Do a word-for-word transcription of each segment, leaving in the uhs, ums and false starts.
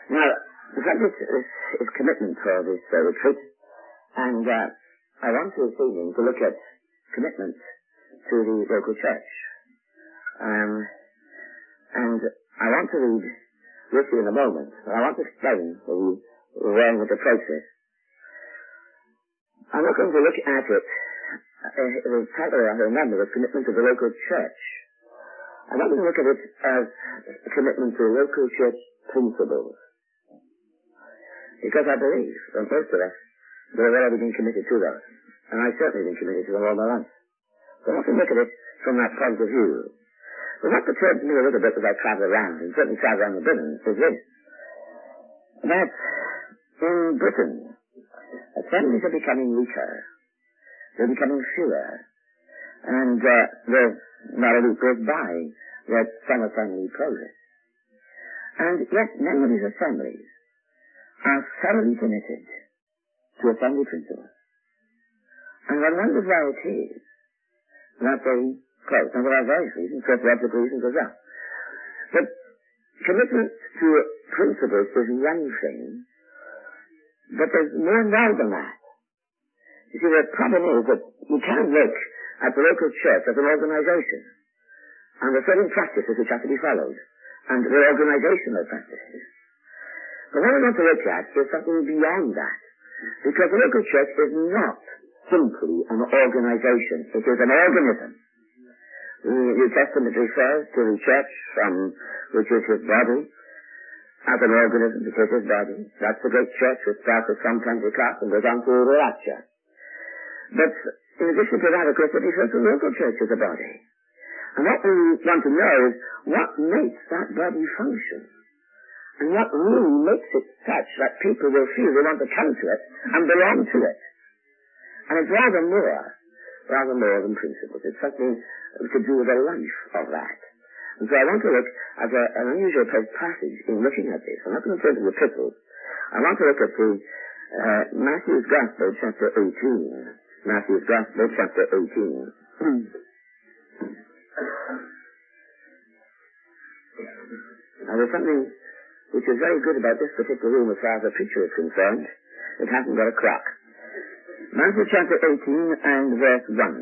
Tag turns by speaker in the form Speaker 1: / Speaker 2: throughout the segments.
Speaker 1: Now, the subject is, is commitment for this uh, retreat, and uh, I want to this evening to look at commitment to the local church. Um, and I want to read with you in a moment, but I want to explain the way with the process. I'm not going to look at it, uh, the title I remember was commitment to the local church. I'm not going to look at it as a commitment to local church principles. Because I believe that most of us that have already been committed to those. And I've certainly been committed to them all my life. So I want to look at it from that point of view. But what perturbs me a little bit as I travel around, and certainly travel around the Britain, is this. That in Britain, assemblies are becoming weaker. They're becoming fewer. And uh, there's not a week goes by that some assembly progress. And yet many of these assemblies are thoroughly committed to assembly principles. And one wonders why it is that they close. And there are various reasons, theological reasons as well. But commitment to principles is one thing, but there's more involved than that. You see, the problem is that you can't look at the local church as an organization, and there are certain practices which have to be followed, and the organizational practices. But what I want to look at is something beyond that, because the local church is not simply an organization, it is an organism. The New Testament refers to the church from which is his body, as an organism, it is his body. That's the great church which starts from Pentecost and goes on to the rapture. But in addition to that, of course, it refers to the local church as a body. And what we want to know is what makes that body function. And what really makes it such that people will feel they want to come to it and belong to it. And it's rather more, rather more than principles. It's something to do with the life of that. And so I want to look at a, an unusual passage in looking at this. I'm not going to turn to the epistles. I want to look at the uh, Matthew's Gospel, chapter eighteen. Matthew's Gospel, chapter eighteen. Now there's something which is very good about this particular room as far as the preacher is concerned. It hasn't got a clock. Matthew chapter eighteen and verse one.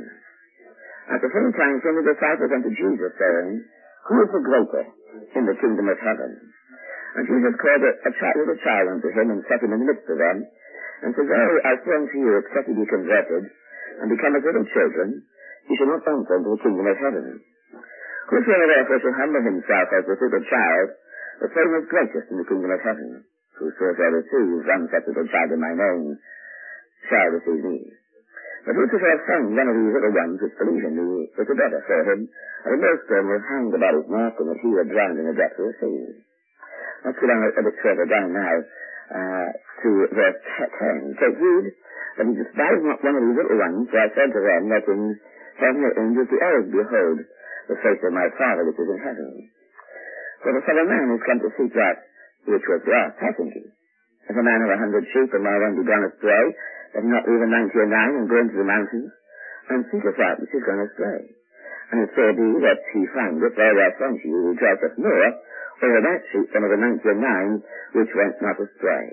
Speaker 1: At the same time came the disciples unto Jesus, saying, Who is the greater in the kingdom of heaven? And Jesus called a, a child, little child unto him, and set him in the midst of them, and said, Verily I say unto you, except ye be converted, and become as little children, ye shall not enter into the kingdom of heaven. Whosoever therefore shall humble himself as this little child, the same is greatest in the kingdom of heaven. Whosoever receives one such little child in my name shall receive me. But whosoever sends one of these little ones which believe in me is the better for him, and a millstone was hanged about his neck, and that he were drowned in the depth of the sea. Let's go down a, a bit further down now uh, to verse ten. Take heed that he despise not one of these little ones, for I said to them that in heaven the angels do always behold the face of my Father which is in heaven. For the Son of Man is come to seek that which was lost, hasn't he? If a man have a hundred sheep, and now one be gone astray, let him not leave a ninety and nine, and go into the mountains, and seeketh that which is gone astray. And if so be that he find it, therewith unto you rejoiceth more over that sheep than of the ninety and nine which went not astray.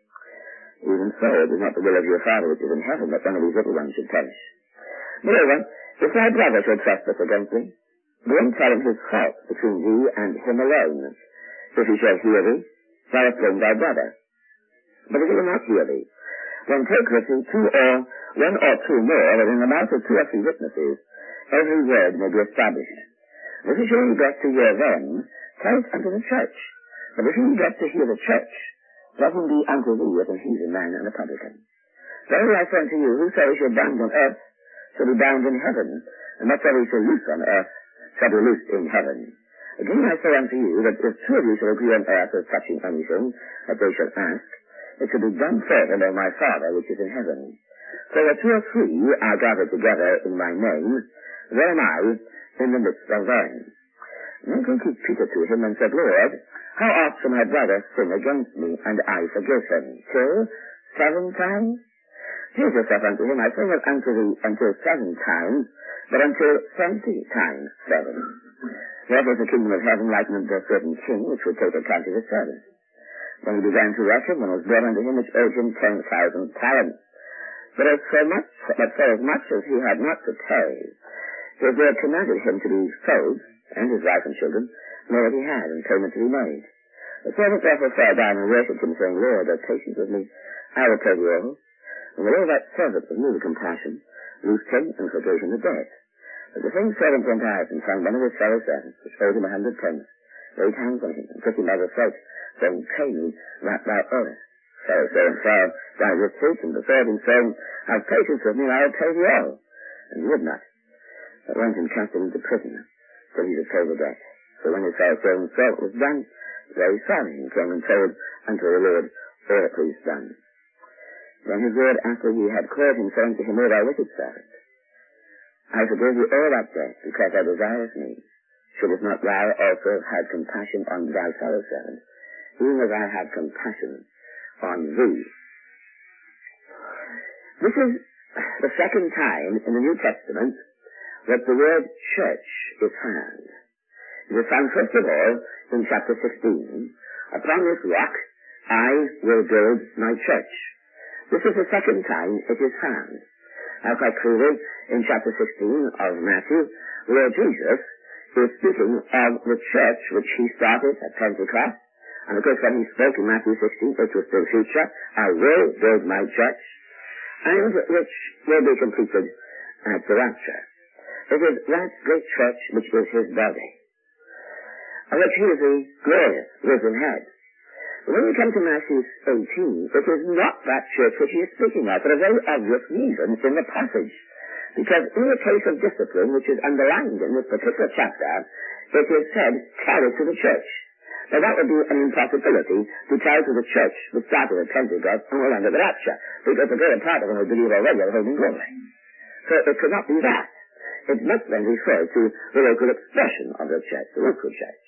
Speaker 1: Even so, it is not the will of your Father which is in heaven that one of these little ones should perish. Moreover, if thy brother shall trespass against thee, go and tell him his fault between thee and him alone. If he shall hear thee, thou hast blamed thy brother. But if he will not hear thee, then take with thee two or one or two more, that in the mouth of two or three witnesses every word may be established. If he shall get to hear them, tell it unto the church. But if he get to hear the church, let him be unto thee as a heathen man and a publican. Verily I say unto you, whosoever shall bind on earth shall be bound in heaven, and whatsoever he shall loose on earth shall be loosed in heaven. Again I say unto you, that if two of you shall agree on earth as touching anything that they shall ask, it shall be done further by my Father which is in heaven. So where two or three are gathered together in my name, there am I in the midst of them. Then came Peter to him and said, Lord, how oft shall my brother sin against me, and I forgive him? Till seven times? Jesus said unto him, I say not unto thee until seven times, but until seventy times seven. Therefore is the kingdom of heaven likened unto a certain king which would take account of his servants. When he began to reckon, one was brought unto him which owed him ten thousand talents. But as so much, but for as much as he had not to pay, his Lord commanded him to be sold, and his wife and children, and all that he had, and payment to be made. The servant therefore fell down and worshipped him, saying, Lord, have patience with me, I will pay thee all. And with all that servant was moved with compassion, loosed him, and forgave him the debt. But the same servant went out and found one of his fellow servants, which owed him a hundred pence, laid hands on him, and took him by the throat, saying, Pay me that thou owest. Fellow servant fell down at his feet, and besought him, saying, Have patience with me, and I will pay thee all. And he would not, but went and cast him into prison, till he should pay the debt. So when his fellow servant saw what was done, very sorry, and came and told unto the Lord all that was done. Then his Lord, after he had called him, saying to him, O thou wicked servant, I forgave thee all that debt, because thou desirest me. Shouldest not thou also have had compassion on thy fellow servant, even as I had compassion on thee? This is the second time in the New Testament that the word church is found. It is found first of all in chapter sixteen. Upon this rock I will build my church. This is the second time it is found. Now quite clearly, in chapter sixteen of Matthew, the Lord Jesus is speaking of the church which he started at Pentecost. And of course when he spoke in Matthew sixteen, which was still future, I will build my church, and which will be completed at the rapture. It is that great church which is his body, of which he is the glorious risen head. But when you come to Matthew eighteen, it is not that church which he is speaking of, for a very obvious reason in the passage. Because in the case of discipline, which is underlined in this particular chapter, it is said, carry to the church. Now that would be an impossibility to tell to the church which started at Pentecost and will end at the rapture, because the greater part of them will believe already are holding glory. So it could not be that. It must then refer to the local expression of the church, the local church.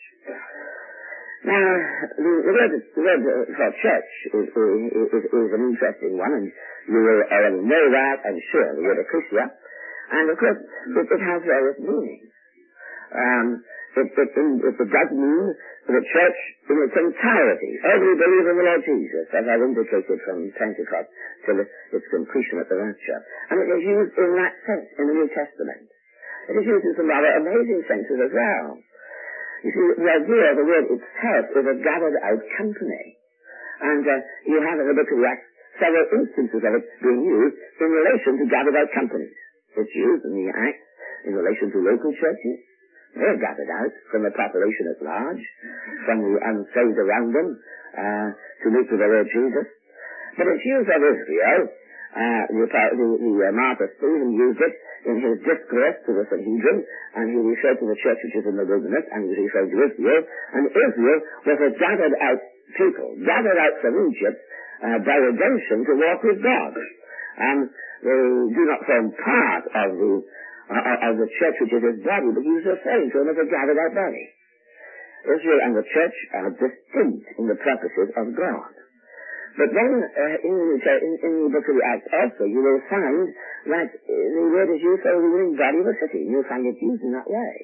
Speaker 1: Now, the, the word, the word for church is, is, is, is an interesting one, and you will already know that, I'm sure, the word ecclesia. And of course, it, it has various meanings. Um, it, it, it, it does mean the church in its entirety. Every believer in the Lord Jesus, as I've indicated from Pentecost till its completion at the rapture. And it is used in that sense in the New Testament. It is used in some rather amazing senses as well. You see, the idea of the word itself is a gathered out company. And uh, you have in the book of Acts several instances of it being used in relation to gathered out companies. It's used in the Acts in relation to local churches. They're gathered out from the population at large, from the unsaved around them, uh, to meet with the Lord Jesus. But it's used of Israel. Uh, the, the, the uh, martyr Stephen used it in his discourse to the Sanhedrin, and he referred to the church which is in the wilderness, and he was referring to Israel. And Israel was a gathered out people, gathered out from Egypt uh, by redemption to walk with God. And they do not form part of the uh, of the church which is his body, but he was referring to them as a gathered out body. Israel and the church are distinct in the purposes of God. But then, uh, in, the, in, in the book of the Acts also, you will find that the word is used for the ruling body of a city. You'll find it used in that way.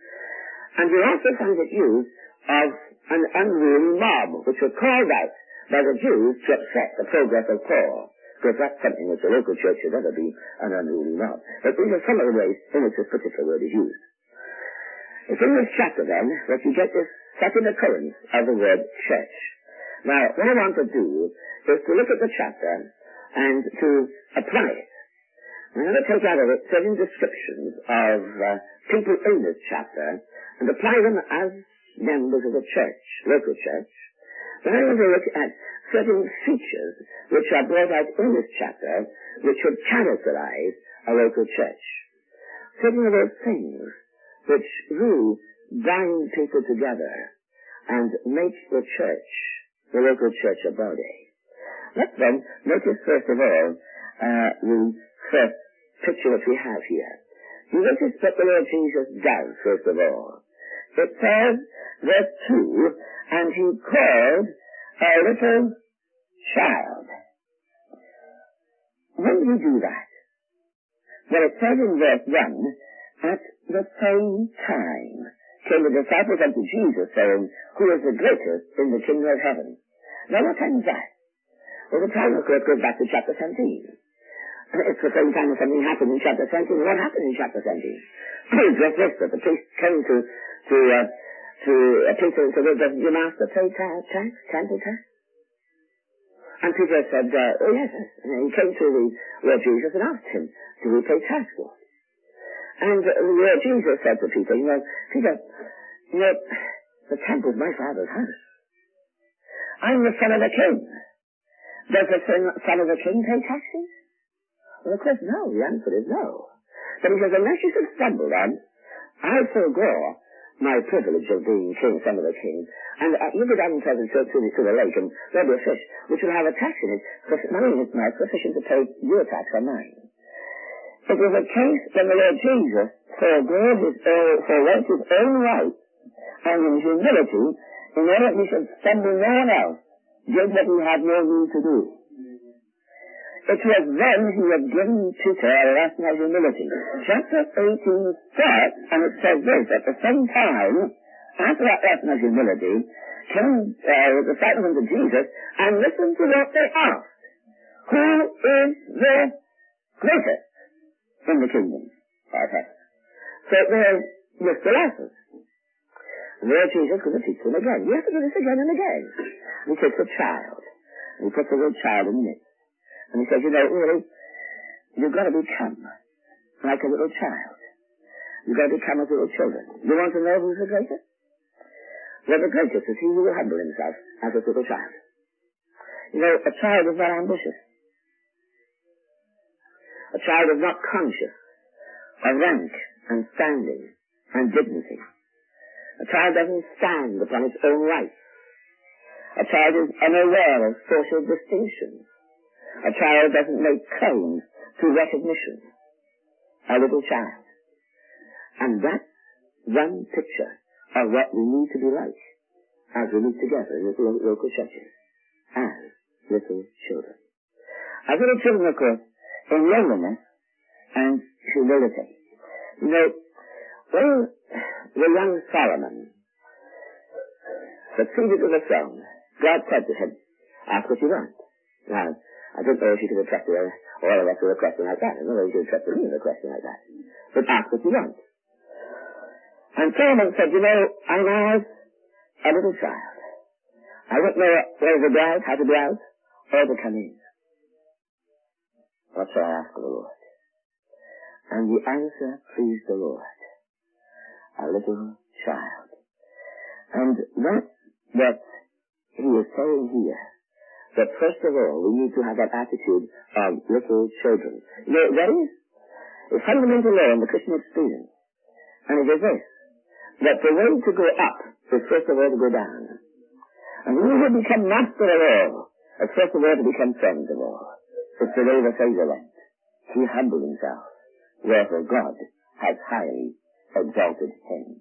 Speaker 1: And you'll also find it used of an unruly mob, which were called out by the Jews to upset the progress of Paul. Because that's something which a local church should never be, an unruly mob. But these are some of the ways in which this particular word is used. It's in this chapter, then, that you get this second occurrence of the word church. Now, what I want to do is to look at the chapter and to apply it. I'm going to take out of it certain descriptions of uh, people in this chapter and apply them as members of the church, local church. Then I'm going to look at certain features which are brought out in this chapter which would characterize a local church. Certain of those things which really bind people together and make the church, the local church, a body. Let's then notice first of all uh, the first picture which we have here. You notice what the Lord Jesus does first of all. It says, verse two, and he called a little child. When did he do that? Well, it says in verse one, at the same time came the disciples unto Jesus, saying, who is the greatest in the kingdom of heaven? Now what time is that? Well, the time, of course, goes back to chapter seventeen. It's the same time as something happened in chapter seventeen. What happened in chapter seventeen? It's just this, that the priest came to, to, uh, to a Peter and said, well, doesn't your master pay tax, tax, temple tax? And Peter said, uh, oh yes, yes. And he came to the Lord Jesus and asked him, do we pay tax for? And uh, the Lord Jesus said to Peter, you know, Peter, you know, the temple is my Father's house. I'm the son of the king. Does the son, son of the king pay taxes? Well, of course, no. The answer is no. But he says, unless you should stumble then, I forego my privilege of being king, son of the king, and uh, you go down and tell the church to the, to the lake, and there'll be a fish, which will have a tax in it, for money in its mouth sufficient to pay your tax or mine. It was a case when the Lord Jesus forego his own, forwent his own right, and in humility, in order that he should stumble no one else, did what he had no need to do. It was then he had given Peter a lesson of humility. Chapter eighteen starts, and it says this, at the same time, after that lesson of humility, came uh, the disciples unto Jesus, and listened to what they asked. Who is the greatest in the kingdom of heaven? So there's Mister Lazarus. The Lord Jesus could teach them again. You have to do this again and again. And he takes a child, and he puts a little child in the midst. And he says, you know, really, you've got to become like a little child. You've got to become as little children. You want to know who's the greatest? Well, the greatest is he who will humble himself as a little child. You know, a child is not ambitious. A child is not conscious of rank and standing and dignity. A child doesn't stand upon its own rights. A child is unaware of social distinctions. A child doesn't make claims to recognition. A little child. And that's one picture of what we need to be like as we meet together in little local churches. As little children. As little children, of course, in lowliness and humility. You know, when the young Solomon succeeded to the throne, God said to him, ask what you want. Now, I don't know if you could have trusted all of us with a question like that. I don't know if you could have trusted me with a question like that. But ask what you want. And Solomon said, you know, I'm as a little child. I don't know where to go out, how to go out, or to come in. What shall I ask of the Lord? And the answer pleased the Lord. A little child. And that's what he is saying here. That first of all, we need to have that attitude of little children. You know, that is a fundamental law in the Christian experience. And it is this, that the way to go up is first of all to go down. And we will become master of all, is first of all to become friend of all. It's the way the Savior went. He humbled himself, wherefore God has highly exalted him.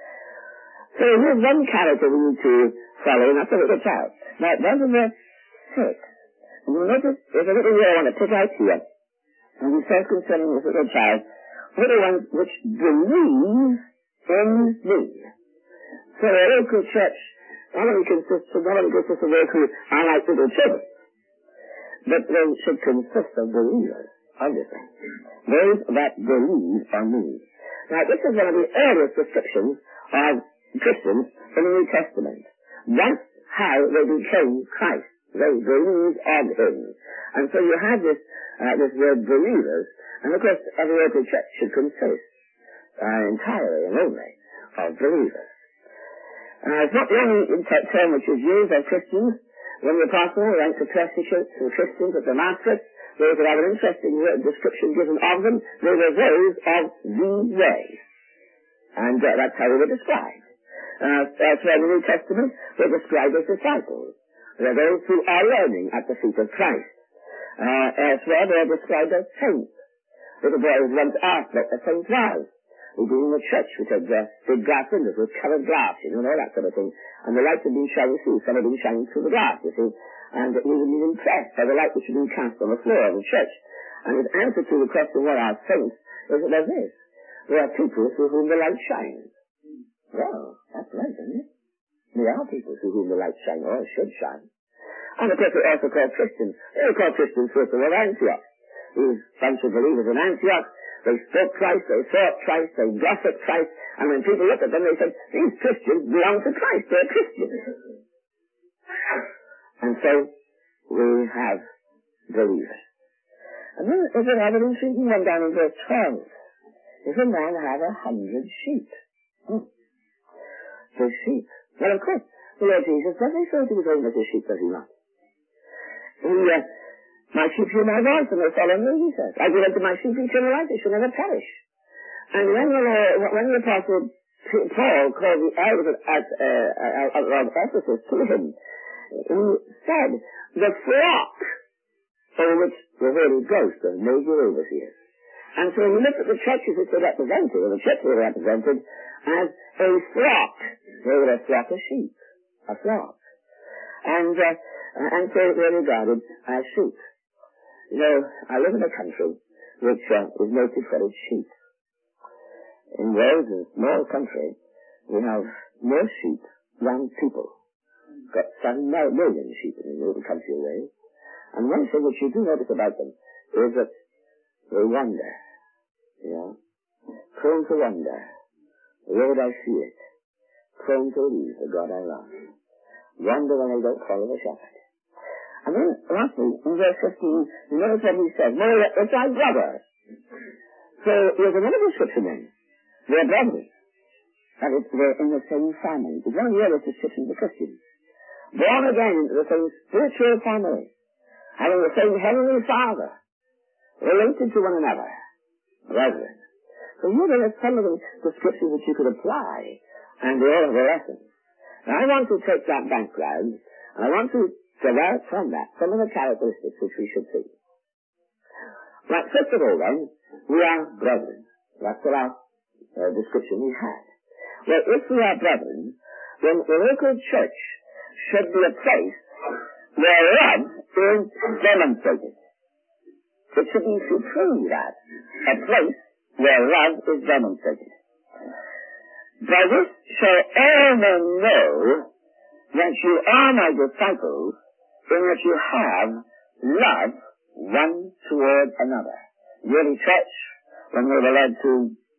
Speaker 1: So here's one character we need to follow, and that's a little child. Now, down to verse six, and you'll notice there's a little word I want to pick out here. And he says concerning this little child, little ones which believe in me. So a local church not only consists of, not only consists of those who are like little children, but they should consist of believers, obviously. Those that believe on me. Now, this is one of the earliest descriptions of Christians in the New Testament. That's how they became Christ. They believed on him. And so you have this, uh, this word believers, and of course every local church should consist uh, entirely and only of believers. Uh, it's not the only term which is used of Christians. When the apostle went to persecute the Christians at Damascus, there was an interesting description given of them. They were those of the way. And uh, that's how they were described. Uh, elsewhere in the New Testament, they're described as disciples. They're those who are learning at the feet of Christ. Uh, elsewhere, they're described as saints. Little boys once asked what a saint was. We'd been in a church which had uh, big glass windows with coloured glass, you know, and all that sort of thing. And the light had been shining through. Some had been shining through the glass, you see. And he had been impressed by the light which had been cast on the floor of the church. And his answer to the question, what are saints, is that they're this. They are people through whom the light shines. Well, that's right, isn't it? They are people through whom the light shines, or should shine. And of course they're also called Christians. They were called Christians first of all at Antioch. These bunch of believers in Antioch, they spoke Christ, they thought Christ, they gossiped Christ, and when people looked at them, they said, these Christians belong to Christ, they're Christians. And so, we have believers. And then there's another intriguing one down in verse twelve. If a man have a hundred sheep. Hmm. So sheep. Well, of course, the Lord Jesus does refer to his own as a sheep, does he not? He, uh, my sheep hear my voice, and they follow me, he says. I give unto my sheep eternal life, they shall never perish. And when the, uh, when the Apostle Paul called the elders at, uh, of Ephesus to him, he said, the flock over which the Holy Ghost has made you overseers. And so when you look at the churches which are represented, or the churches are represented, as a flock, they were a flock of sheep. A flock. And, uh, and so they're regarded as sheep. You know, I live in a country which uh, is noted for its sheep. In Wales, a small country, we have more sheep than people. Got seven million sheep in the little country of Wales. And one thing which you do notice about them is that they wander. You know? Prone to wander. The road I see it. Prone to leave the God I love. Wander when they don't follow the shepherd. And then, lastly, in verse fifteen, you notice what he says, more it's our brother. So, there's another description then. They're brothers. That is, they're in the same family. It's one of the other descriptions of the Christians. Born again into the same spiritual family. Having the same heavenly Father. Related to one another. Brethren. So here there are some of the descriptions that you could apply, and they all have a lesson. Now I want to take that background, and I want to develop from that some of the characteristics which we should see. Right, first of all then, we are brethren. That's what our uh, description we had. Well, if we are brethren, then the local church should be a place where love is demonstrated. It should be supreme, that. A place where love is demonstrated. By this shall all men know that you are my disciples, in that you have love one toward another. The early church, when they were led to,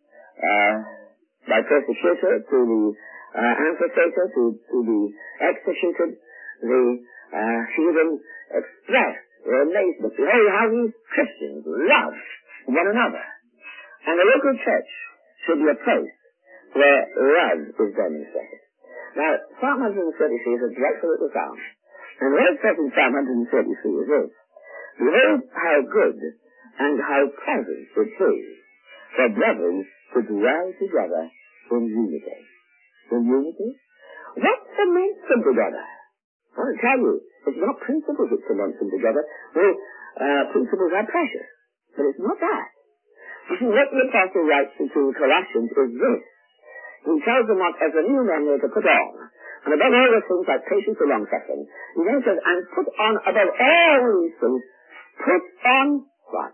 Speaker 1: uh, by persecutor, to the uh, amphitheater, to, to be executed, the uh, heathen expressed their amazement. Behold how these Christians love one another. And the local church should be a place where love is demonstrated. Now, Psalm one thirty-three is a dreadful little psalm. And what it says in Psalm one thirty-three is this: behold how good and how pleasant it is for brethren to dwell together in unity. In unity? What cements them together? I want to tell you, it's not principles that cement them together. Well, uh, principles are precious. But it's not that. You see, what the Apostle writes to the Colossians is this. He tells them what as a new man they're to put on. And above all the things like patience and long-suffering, he then says, and put on above all these things, put on what?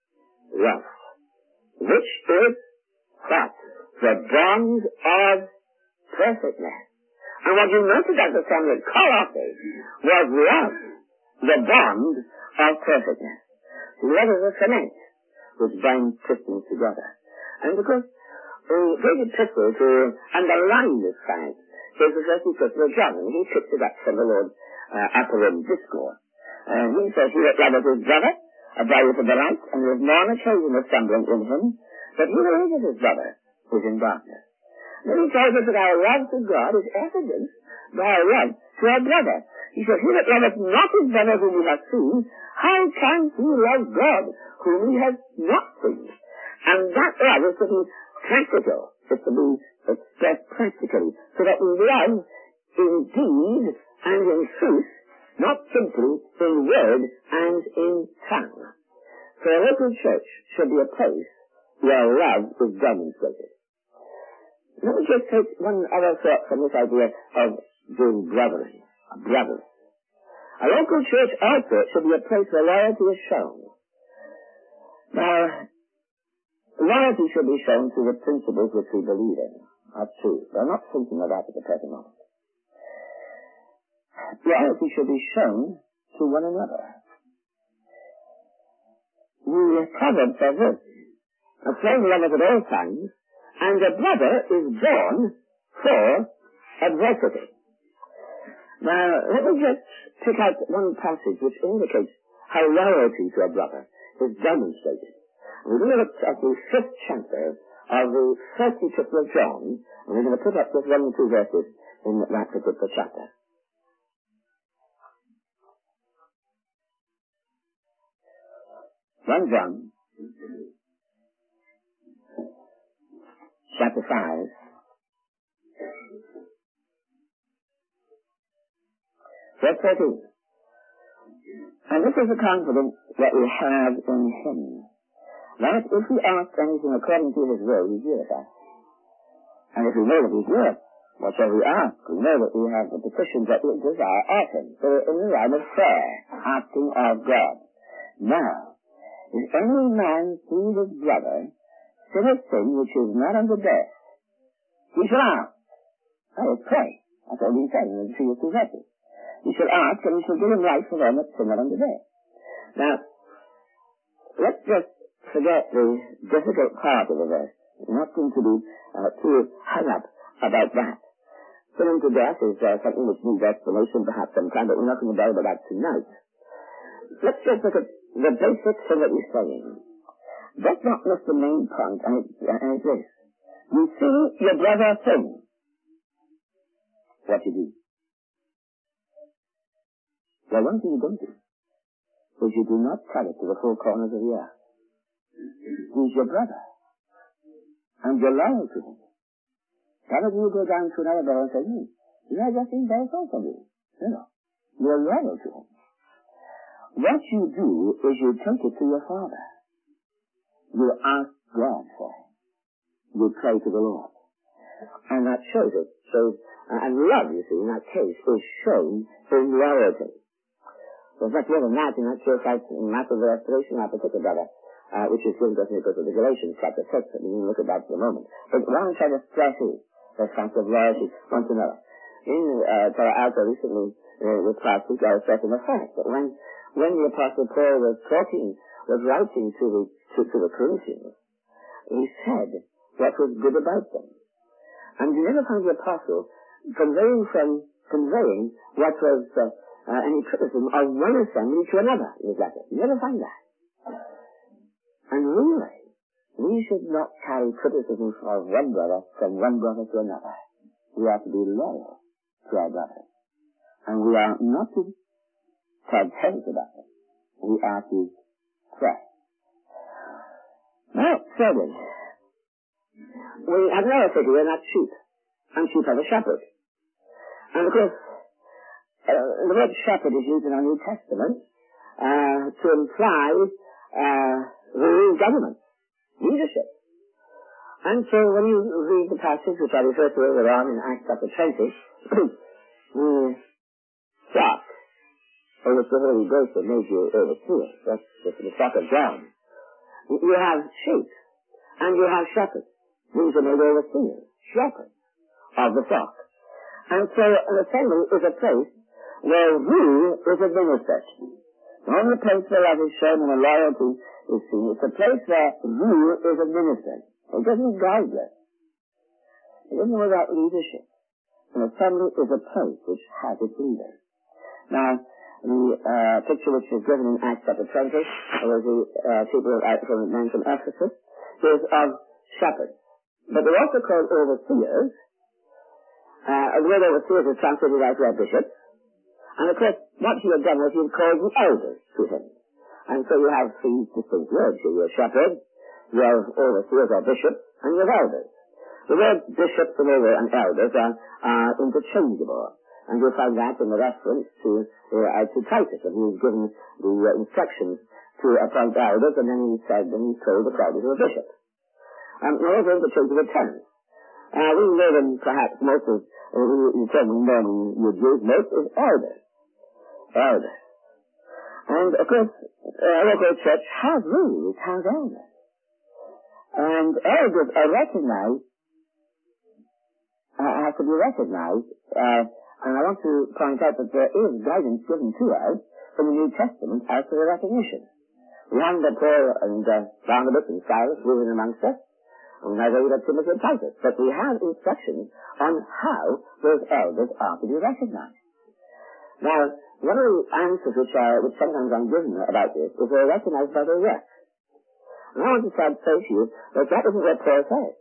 Speaker 1: Love. Which is what? The bond of perfectness. And what you noted at the time that Colossae was love, the bond of perfectness. Love is a cement which binds Christians together. And because uh, David Pickle, to underline this fact, is the first epistle of John, and he picked it up from the Lord's uh, upper room discourse. And he says, he that loveth his brother abideth in the light, and there is none occasion of stumbling in him, but he that hateth his brother is in darkness. Then he tells us that our love to God is evidenced by our love to our brother. He says, he that loveth not his brother whom he hath seen, how can he love God whom he has not seen? And that love is to be practical, is to be expressed practically, so that we love in deed and in truth, not simply in word and in tongue. So a local church should be a place where love is demonstrated. Let me just take one other thought from this idea of being brethren, brothers. A local church also should be a place where loyalty is shown. Now, loyalty should be shown to the principles which we believe in. That's true. We're not thinking of that at the present moment. loyalty should be shown to one another. The proverb says this, a friend loveth at all times, and a brother is born for adversity. Now, let me just pick out one passage which indicates how loyalty to a brother is demonstrated. We're going to look at the fifth chapter of the first epistle of John, and we're going to put up just one or two verses in that particular chapter. First John, chapter five, verse thirteen. And this is the confidence that we have in him, that if we ask anything according to his will, he heareth us. And if we know that he heareth whatsoever we ask, we know that we have the petitions that we desire of him. So we're in the realm of prayer, asking of God. Now, if any man see his brother sin a sin which is not unto death, he shall ask. That is, pray. That's all he's saying in the previous two verses. He shall ask, and he shall give him life for them that sin not unto death. Now, let's just forget the difficult part of the verse. We're not going to be uh, too hung up about that. Sin unto death is uh, something which needs explanation perhaps sometime, but we're not going to delve about that tonight. Let's just look at the basic thing that he's saying. That's not just the main point, and it's, uh, and it's this. You see your brother sin. What you do? Well, one thing you don't do is you do not tell it to the four corners of the earth. He's your brother. And you're loyal to him. None of you go down to another brother and say, hmm, you know, I just think very sorry for me. You know, you're loyal to him. What you do is you take it to your father. You ask God for him. You pray to the Lord. And that shows it. So, uh, and love, you see, in that case, is shown in loyalty. There's much more than that in that church out in Matter of the Restoration, our particular brother, uh, which is given to us in the book of the Galatians, chapter six, and we can look at that for a moment. But what I'm trying to stress is the fact of loyalty one to another. In uh, Palo Alto recently, uh, with class week, I was stressing the fact that when, when the Apostle Paul was talking, was writing to the, to, to the Corinthians, he said what was good about them. And you never find the Apostle conveying from, conveying what was, uh, Uh, any criticism of one assembly to another in his letter. You never find that. And really, we should not carry criticism of one brother from one brother to another. We are to be loyal to our brothers. And we are not to tell tales about it. We are to pray. Now, thirdly, we have another figure, and that's sheep. And sheep have a shepherd. And of course, Uh, the word shepherd is used in our New Testament uh, to imply uh, rule, government, leadership. And so when you read the passage which I referred to earlier on in Acts chapter twenty, the flock, or which the Holy Ghost had made you overseer, that's the flock of God. You have sheep, and you have shepherds. These are made overseers, shepherds of the flock. And so an assembly is a place where rule is administered. The only place where love is shown and a loyalty is seen. It's a place where rule is administered. It doesn't guide us. It isn't without leadership. An assembly is a place which has its leaders. Now, the uh, picture which is given in Acts chapter twenty, where the uh, people uh, from men from Ephesus, is of shepherds. But they're also called overseers. Uh, the word overseers is translated as their bishops. And of course, what he had done was he had called the elders to him. And so you have three distinct words here. You have shepherds, you have overseers or bishops, and you have elders. The words bishops and over and elders are, are interchangeable. And you'll find that in the reference to, uh, to Titus, and he was given the uh, instructions to appoint elders, and then he said, and he told the crowd he was a bishop. Um, now those are interchangeable terms. Uh, we know them perhaps most of, uh, the term we normally would use most is elders. Elders. And of course, a local church has rules, has elders. And elders are recognized, uh, have to be recognized, uh, And I want to point out that there is guidance given to us in the New Testament as to the recognition. We haven't got Paul and uh, Barnabas and Silas living amongst us, and neither we got Timothy and Titus, but we have instructions on how those elders are to be recognized. Now, one of the answers which, are, which sometimes I'm given about this is they're recognized by their work. And I want to say to you that that isn't what Paul says.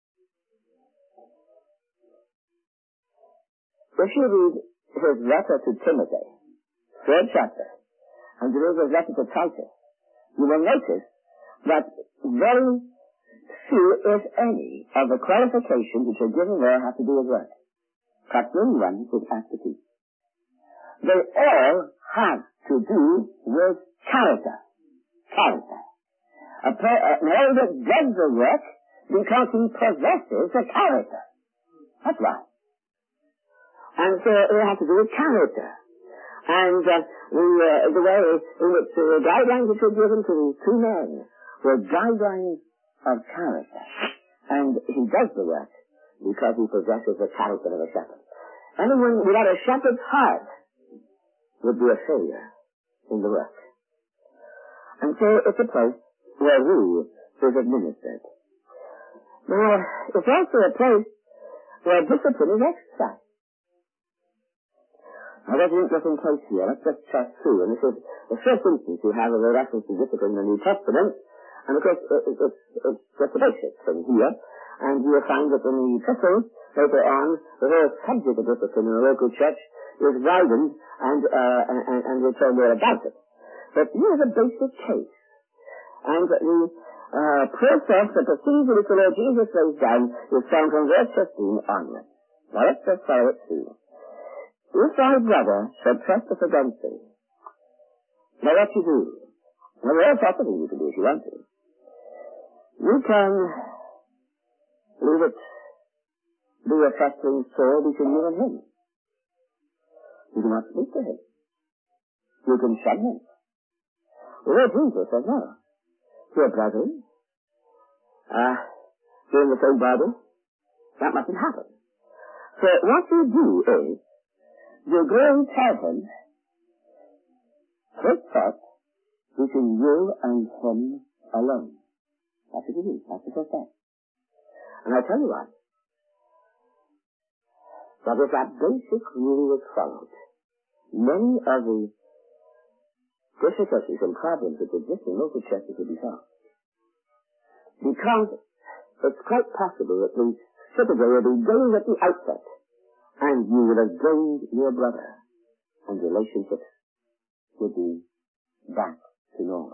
Speaker 1: If you read his letter to Timothy, third chapter, and you read his letter to Titus, you will notice that very few, if any, of the qualifications which are given there have to do with work. Perhaps the only one is aptitude. They all have to do with character. Character. A per- an elder does the work because he possesses the character. That's right. And so it has to do with character. And uh, the, uh, the way in which the uh, guidelines which were given to the two men were guidelines of character. And he does the work because he possesses the character of a shepherd. Anyone without a shepherd's heart would be a failure in the work. And so it's a place where rule is administered. Now, it's also a place where discipline is exercised. Now, there's an interesting case here. Let's just pass through. And this is the first instance we have of a reference to discipline in the New Testament. And, of course, it, it, it's, it's just a basic thing here. And you will find that in the epistles, later on, the whole subject of discipline in the local church is widened and, uh, and, and, and we'll tell more about it. But here's a basic case. And the uh, process, the procedure which the Lord Jesus lays down is found from verse fifteen onwards. Now, let's just follow it through. If thy brother shall trespass against thee, now what you do? Now there are possible you can do if you want to. You can leave it be a festering sore between you and him. You do not speak to him. You can shun him. The Lord Jesus says no. Dear brethren, uh, you're in the same body. That mustn't happen. So what you do is, you go and tell him, his thought between you and him alone. That's what you do. That's what you say. And I tell you what, that if that basic rule was followed, many of the difficulties and problems that exist in local churches would be solved. Because it's quite possible that the citadel will be gained at the outset, and you will have gained your brother, and relationships would be back to normal.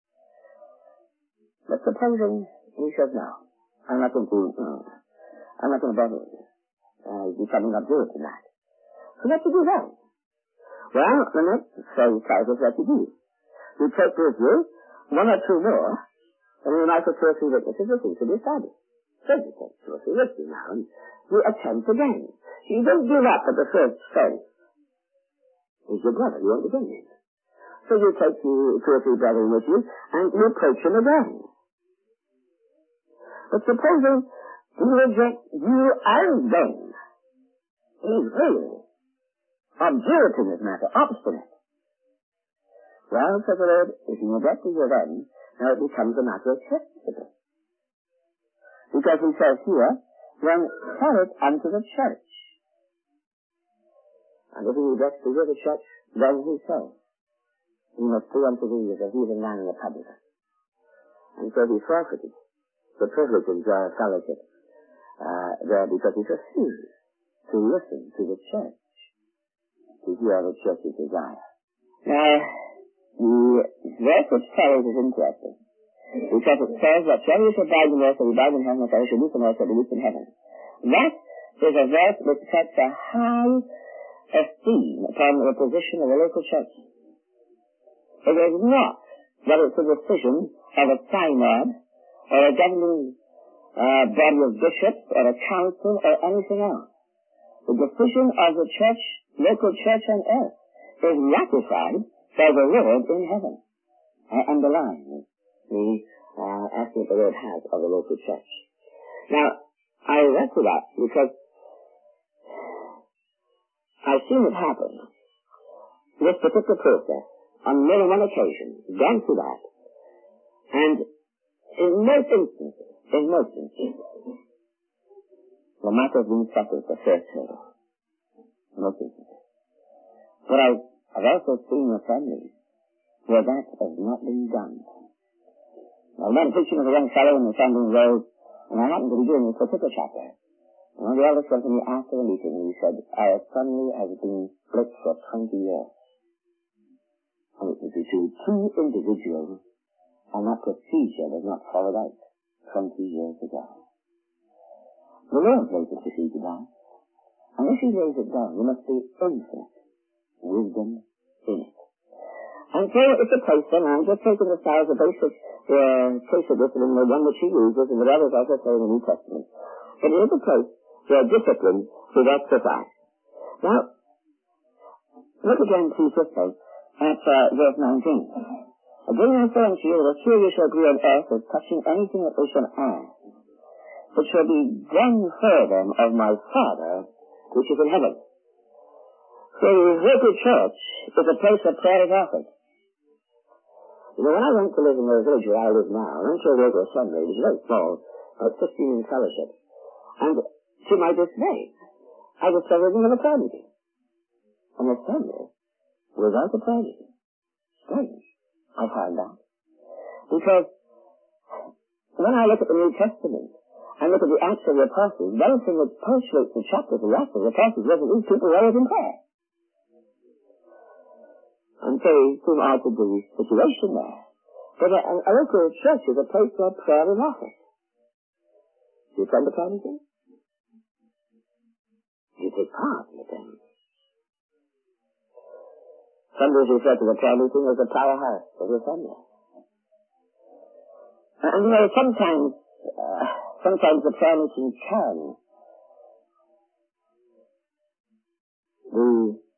Speaker 1: But supposing he says, no, I'm not going to, uh, I'm not going to bother with you. Uh, you're coming up to it tonight. So what do you do then? Well, the next phrase tells us what you do. You take with you one or two more, and you might have two or three witnesses who seem to be established. So you take two or three witnesses now, and you attempt again. You don't give up at the first phase. He's your brother, you want to bring him. So you take two, two or three brethren with you, and you approach him again. But supposing he rejects you and them, he's really obdurate in this matter, obstinate. Well, says the Lord, if he rejects you then, now it becomes a matter of church. Because he says here, then tell it unto the church. And if he rejects you with the church, then he says, he must do unto thee as a heathen man and a publican. And so he forfeited the privilege of uh, fellowship uh, there because he refused to listen to the church, to hear the church's desire. Now, the verse which follows is interesting, because it says that shall you abide in earth, shall abide in heaven, and shall you from earth, shall be in heaven. That is a verse which sets a high esteem upon the position of the local church. It is not that it's a decision of a synod, or a governing uh, body of bishops, or a council, or anything else. The decision of the church, local church on earth, is ratified by the Lord in heaven. I underline the uh, estimate the Lord has of the local church. Now, I read to that because I've seen it happen. This particular process, on more than one occasion, gone through that. And in most instances, in most instances, the matter has been settled the first hurdle. In most instances. But I've, I've also seen the families where that has not been done. Now, I remember preaching with a young fellow in the Sanding Road, and I happened to be doing this particular chapter. And one of the elders came to me after the meeting, and he said, our family has been split for twenty years. And it was between two individuals, and that procedure was not followed out twenty years ago. The Lord lays the procedure down, and if He lays it down, there must be infinite wisdom in it. And so it's a place, then I'm just taking this now as a basic uh, case of discipline, the one which He uses, and the others also say in the New Testament. But it is a place where discipline is exercised. Now, look again, please, this way, at uh, verse nineteen. Again I say unto you, that here you shall agree on earth as touching anything that we shall ask, it shall be done for them of my Father, which is in heaven. So the local church is a place where prayer is offered. You know, when I went to live in the village where I live now, I went to a local assembly, it was very small, about fifteen in fellowship, and to my dismay, I discovered we had a prayer meeting. An assembly without a prayer meeting. Strange, I find that. Because when I look at the New Testament, and look at the Acts of the Apostles, one thing that punctuates the chapters of the Acts of the Apostles was that these people were always in prayer. And so he soon altered the situation there. But a, a local church is a place where prayer is offered. Do you attend the prayer meeting? Do you take part in the prayer meeting? Somebody refer to the prayer meeting as the powerhouse of the assembly. And you know, sometimes, uh, sometimes the prayer meeting can be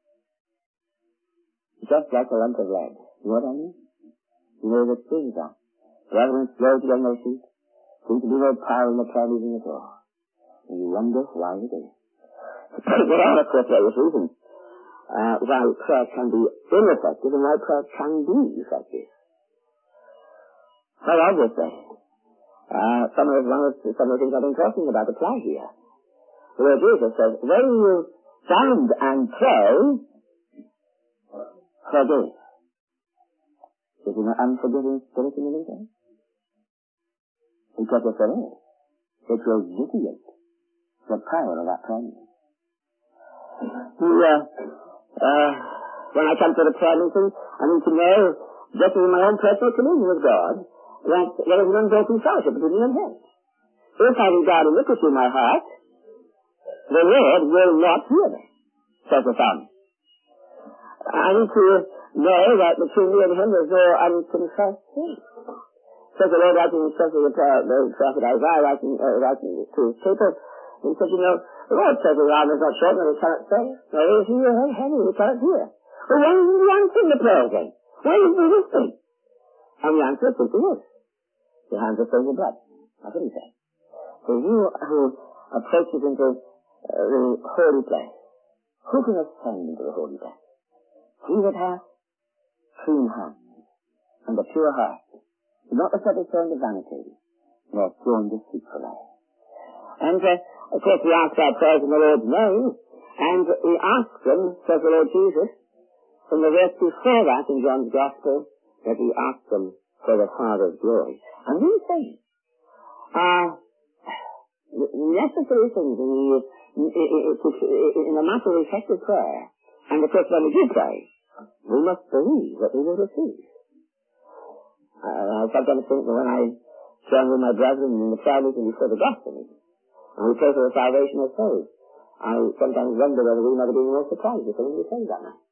Speaker 1: just like a lump of lead. You know what I mean? You know the things are. Rather than slow to get on their feet, seems to be no power in the prayer meeting at all. And you wonder why it is. There are, of course, various reasons uh, why prayer can be ineffective and why prayer can be effective. How obviously, uh, some of one of some of the things I've been talking about apply here. The Lord Jesus says, when you stand and pray, forgive. Is it an unforgiving spirit in the meeting? Because if there is, it will vitiate the power of that prayer meeting. The, uh, uh, when I come to the prayer meeting, I need to know, just in my own personal communion with God, that there is an unbroken fellowship between me and Him. If I regard iniquity in my heart, the Lord will not hear me, says the Psalm. I need to know that between me and Him there is no unconfessed sin. Says the Lord, writing especially the prophet Isaiah, writing, uh, writing to his people, he says, you know, the Lord says the arm is not short and it cannot say, nor is He your head heavy, it cannot hear. Well, when is the answer in the prayer then? When is the listening? And the answer is simply this. Your hands are filled with blood. That's what He said. So you who approaches into uh, the holy place, who can ascend into the holy place? He that hath clean hands and a pure heart, not the satisfaction of vanity, nor throwing deceitfully. And uh, of course we ask our prayers in the Lord's name, and we ask them, says the Lord Jesus, from the verse before that in John's Gospel, that we ask them for the Father's glory. And these things are necessary things in, in the matter of effective prayer. And of course when we do pray, we must believe that we will receive. Uh, I sometimes think that when I stand with my brethren in the prayer meeting before the gospel meeting, and we pray for the salvation of souls, I sometimes wonder whether we never be more surprised if somebody says that now.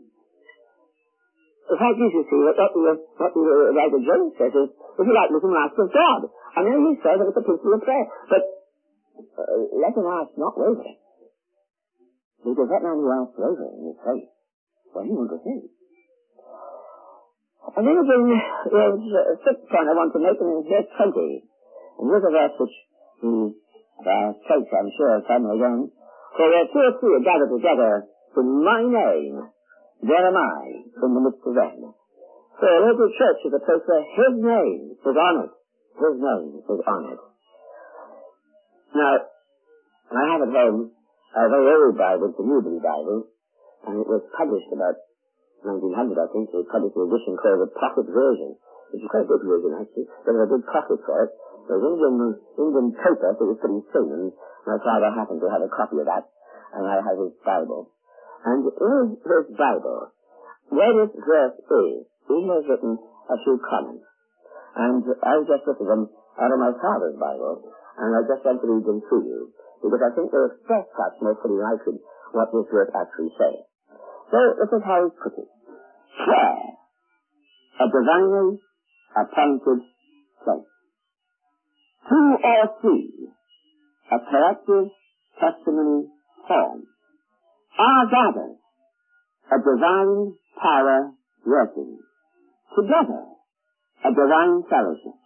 Speaker 1: The fact is, you see, that what the, what the writer James says is, if you like, we can ask of God. And then he says that it's a principle of prayer. But uh, let him ask not wavering. Because that man who asks wavering in his faith, well, he won't receive. And then again, there's a sixth point I want to make, and it's verse twenty. And here's a verse which he uh, takes, I'm sure, time and again. For where two or three are gathered together In my name, there am I in the midst of them. So a local church is a place where his name is honored. His name is honored. Now, I have at home a very old Bible, it's a Newbery Bible, and it was published about nineteen hundred, I think. They published an edition called the Pocket Version, which is quite a good version, actually. There was a good pocket for it. There was Indian, Indian paper, so it was pretty thin, and my father happened to have a copy of that, and I have his Bible. And in his Bible, where this verse is, he has written a few comments. And I just looked at them out of my father's Bible, and I just want to read them to you, because I think they express perhaps more fully than I could what this verse actually says. So this is how he put it. Prayer, a divinely appointed place. Two or three, a collective testimony form, are gathered, a divine power working. Together, a divine fellowship.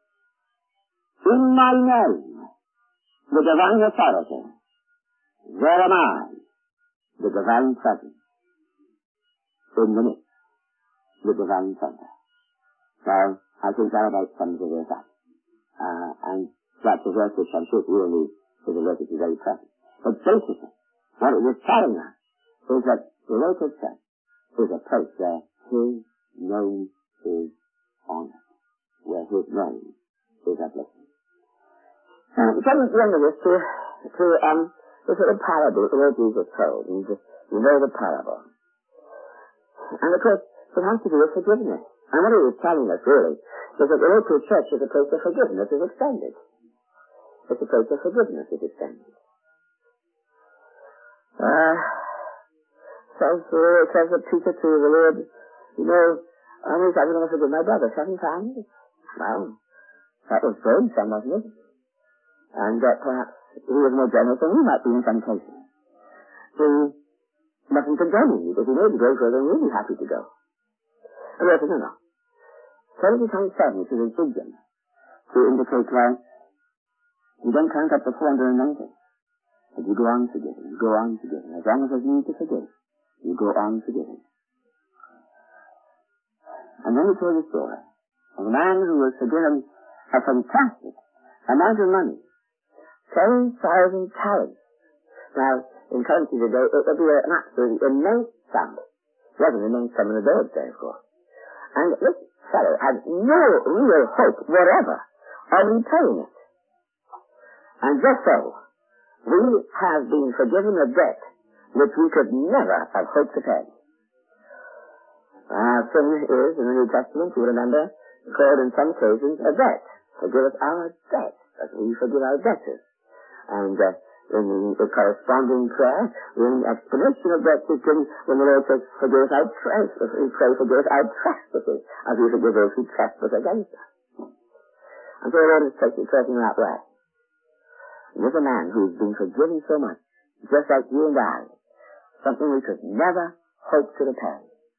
Speaker 1: In my name, the divine authority, there am I, the divine presence. In the midst, the divine center. Now, I think that about sums it up. Uh, and that's a verse which I'm sure really is a verse which is very present. But basically, what it was telling us is that the local church is a place where his name is honored, where his name is uplifted. Now, we come at the end of this to, to um, the sort of parable that the Lord Jesus told, and you know the parable. And of course, it has to do with forgiveness. And what he was telling us, really, is that the local church is a place where forgiveness is extended. It's a place where forgiveness is extended. Uh, says, uh, says that Peter to the Lord, you know, I was going to forgive my brother seven times. Well, that was burdensome, wasn't it? And uh, perhaps he was more generous than we might be in some cases. He mustn't condemn you, because he may be going further than we'd be happy to go. And therefore, no, no. seventy times seven is a big one to indicate, well, you don't count up to four hundred ninety. But you go on forgiving, you go on forgiving. As long as there's need to forgive, you go on forgiving. And then he told the story of a man who was forgiven a fantastic amount of money. ten thousand talents. Now, in currency today, it would be an absolutely immense sum. It wasn't an immense sum in the Lord's day, of course. And this fellow had no real hope whatever of repaying it. And just so, we have been forgiven a debt which we could never have hoped to pay. Our sin is, in the New Testament, you remember, called in some cases a debt. Forgive us our debt, as we forgive our debtors. And uh, in the corresponding prayer, in explanation of that system, when the Lord says, forgive us our trespasses, we pray, forgive us our trespasses, as we forgive those who trespass against us. And so the Lord is taking in that way. And there's a man who's been forgiven so much, just like you and I, something we could never hope to repay.